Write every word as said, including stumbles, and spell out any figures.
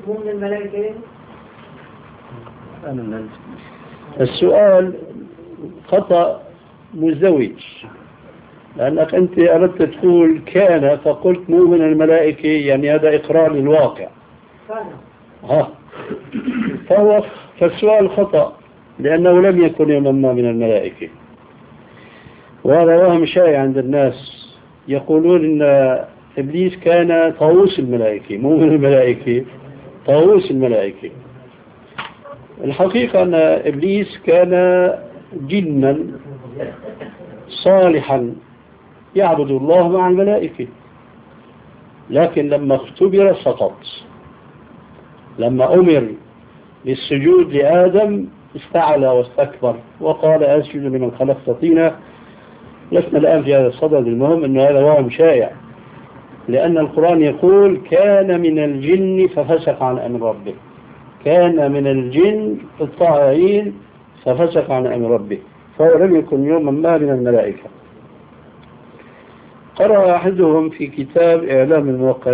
مو من الملائكة؟ السؤال خطأ مزدوج، لأنك أنت أردت تقول كان فقلت مو من الملائكة، يعني هذا إقرار للواقع. ها فهو فالسؤال خطأ، لأنه لم يكن يوما ما من الملائكة، وهذا وهم شائع عند الناس. يقولون إن إبليس كان طاووس الملائكة، مو من الملائكة، طاووس الملائكة. الحقيقة أن إبليس كان جنا صالحا يعبد الله مع الملائكة، لكن لما اختبر سقط. لما أمر بالسجود لآدم استعلى واستكبر وقال أسجد لمن خلقت طينا. لسنا الآن في هذا الصدد، المهم أن هذا وهم شائع، لأن القرآن يقول كان من الجن ففسق عن أمر ربه، كان من الجن الطاغين ففسق عن أمر ربه، فهو لم يكن يوما ما من الملائكة. قرأ أحدهم في كتاب إعلام الموقعين